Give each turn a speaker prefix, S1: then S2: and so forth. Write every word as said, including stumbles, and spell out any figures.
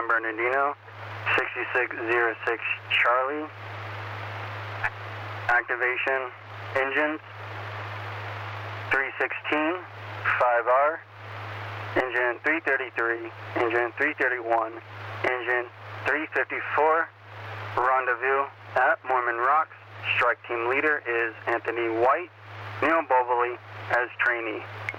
S1: San Bernardino, sixty-six oh six Charlie. Activation, engines, three sixteen, five R, engine three thirty-three, engine three thirty-one, engine three fifty-four, rendezvous at Mormon Rocks. Strike team leader is Anthony White, Neil Bovoli as trainee.